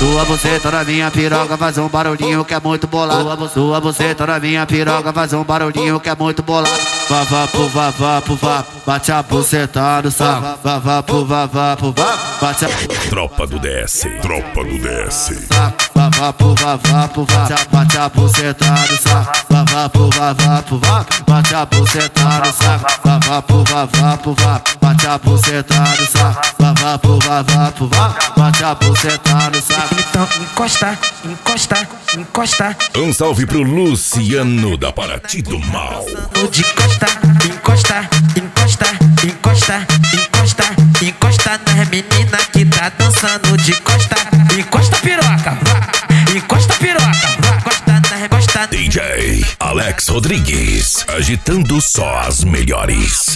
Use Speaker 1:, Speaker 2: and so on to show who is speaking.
Speaker 1: Sua buceta na minha piroca faz um barulhinho que é muito bolado. Sua buceta na minha piroca faz um barulhinho que é muito bolado. Vá, vá, pu, vá, vá, pu, vá. Bate a buceta no saco. Vá, vá, pu, vá, vá, pu, vá. Bate a...
Speaker 2: Tropa do DS, tropa do DS.
Speaker 1: Vá, vá, pu, vá, vá, pu, vá. Bate a buceta no saco. Vá, vá, pu, vá, vá, pu, vá. Bate a buceta no saco. Vá, vá, pu, vá, vá, pu, vá. Bate a buceta no saco. Vá, vá, pu, vá, vá, pu, vá. Bate a buceta no saco.
Speaker 3: Então encosta, encosta, encosta.
Speaker 2: Um salve pro Luciano da Paraty do Mal.
Speaker 3: De costa, encosta, encosta, encosta, encosta, encosta nas meninas que tá dançando de costa. Encosta piroca, vá. Encosta piroca, vá. Encosta nas costa.
Speaker 2: DJ Alex Rodrigues, agitando só as melhores.